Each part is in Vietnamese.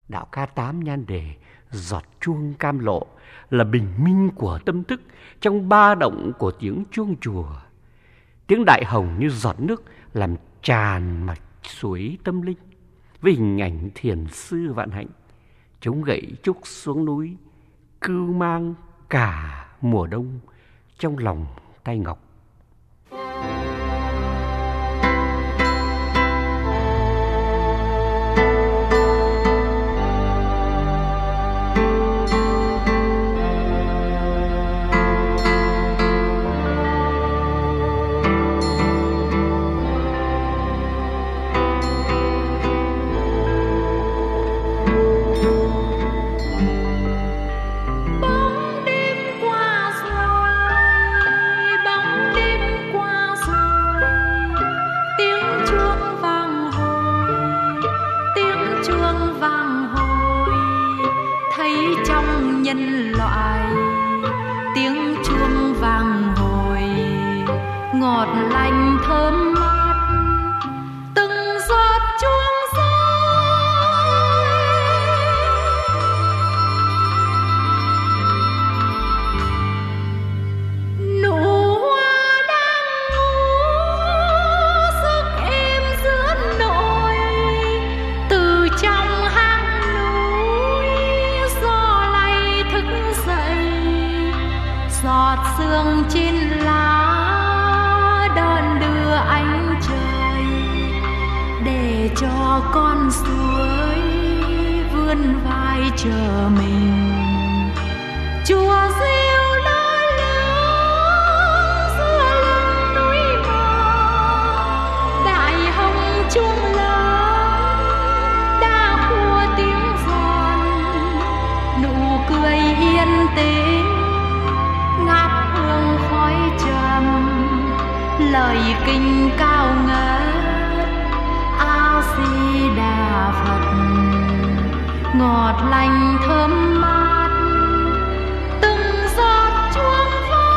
Đạo ca tám nhan đề giọt chuông cam lộ là bình minh của tâm thức trong ba động của tiếng chuông chùa. Tiếng đại hồng như giọt nước làm tràn mạch suối tâm linh, với hình ảnh thiền sư Vạn Hạnh chống gậy trúc xuống núi, cưu mang cả mùa đông trong lòng tay ngọc. Nhân loại tiếng chuông vang hồi ngọt lành thơm mát, từng giọt chuông rơi nụ hoa đang ngủ giấc êm giữa nội từ trong hang núi. Giọt sương trên lá đón đưa ánh trời để cho con suối vươn vai chờ mình. Chùa rêu lơ lửng giữa lưng núi mờ, đại hồng chuông lớn đã khua tiếng giòn, nụ cười yên tĩnh ngát hương khói trầm, lời kinh cao ngất A Di Đà Phật ngọt lành thơm mát, từng giọt chuông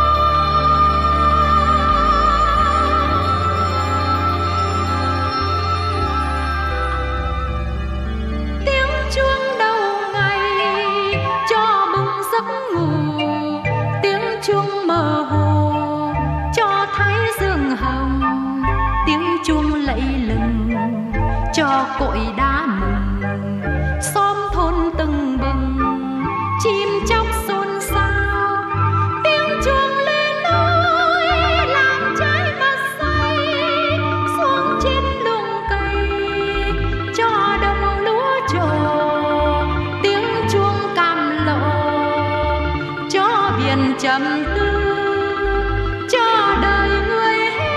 vang. Tiếng chuông đầu ngày cho bừng giấc ngủ, chuông mơ hồ cho thấy dương hồng, tiếng chuông lạy lừng cho cội đá mừng, xóm thôn tưng bừng chim chóc xôn xao. Tiếng chuông lên ơi làm trái mặt say xuống trên luống cây cho đồng lúa trổ, tiếng chuông cam lộ cho biển trầm tư cho đời người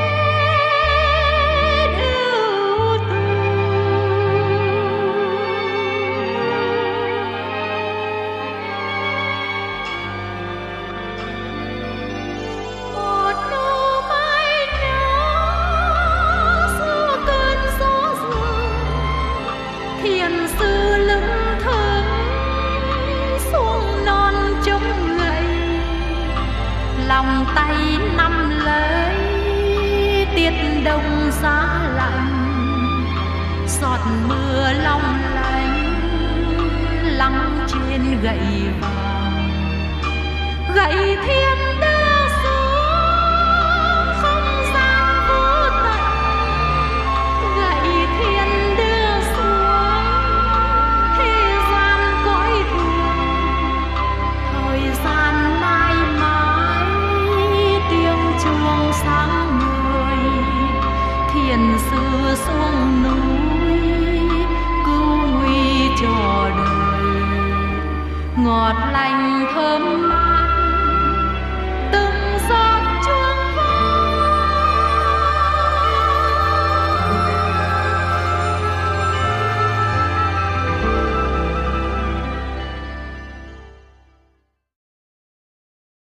hết ưu tư. Một nụ mai nhỏ giữa cơn gió rừng, thiền sư lững thững xuống non trống gậy, lòng tay nắm lấy tiết đông giá lạnh, giọt mưa long lanh lắng trên gậy vàng. Gậy thiên đưa xuống không gian vô tận, gậy thiên đưa xuống thế gian cõi thường, thời gian mãi mãi chuông sáng người, thiền sư xuống núi cứu nguy cho đời ngọt lành thơm mát.